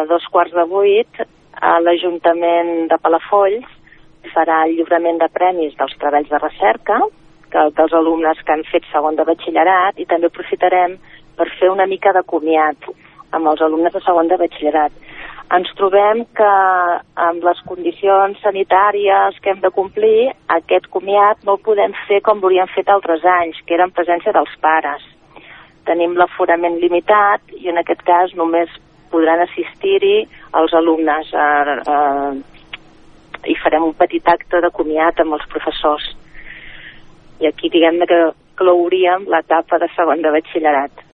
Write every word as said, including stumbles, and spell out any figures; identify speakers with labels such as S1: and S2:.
S1: dos quarts de vuit a l'Ajuntament de Palafolls farà el lliurament de premis dels treballs de recerca que, dels alumnes que han fet segon de batxillerat, i també aprofitarem per fer una mica de comiat amb els alumnes de segon de batxillerat. Ens trobem que amb les condicions sanitàries que hem de complir, aquest comiat no el podem fer com l'hauríem fet altres anys, que era en presència dels pares. Tenim l'aforament limitat i en aquest cas només podran assistir-hi els alumnes. Eh, eh, I farem un petit acte de comiat amb els professors. I aquí diguem que clouríem l'etapa de segon de batxillerat.